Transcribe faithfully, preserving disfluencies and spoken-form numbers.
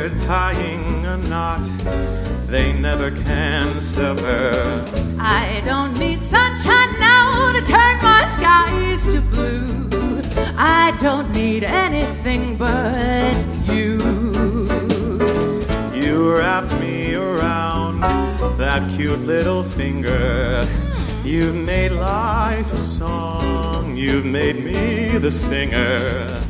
they're tying a knot they never can sever. I don't need sunshine now to turn my skies to blue. I don't need anything but you. You wrapped me around that cute little finger. You've made life a song. You've made me the singer.